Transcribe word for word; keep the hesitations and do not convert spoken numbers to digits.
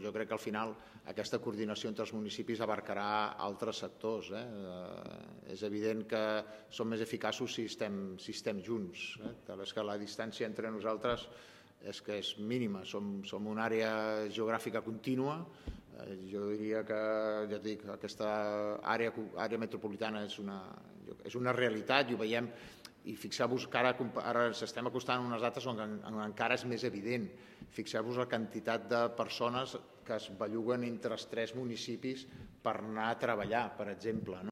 però jo crec que al final aquesta coordinació entre els municipis abarcarà altres sectors. Eh? Eh, és evident que som més eficaços si estem, si estem junts. Eh? Tal és que la distància entre nosaltres és que és mínima. Som, som una àrea geogràfica contínua. Eh, jo diria que, ja et dic, aquesta àrea, àrea metropolitana és una, és una realitat i ho veiem. I fixeu-vos que ara, ara s'estem acostant a unes dates on, on encara és més evident. Fixeu-vos la quantitat de persones que es belluguen entre els tres municipis per anar a treballar, per exemple. No?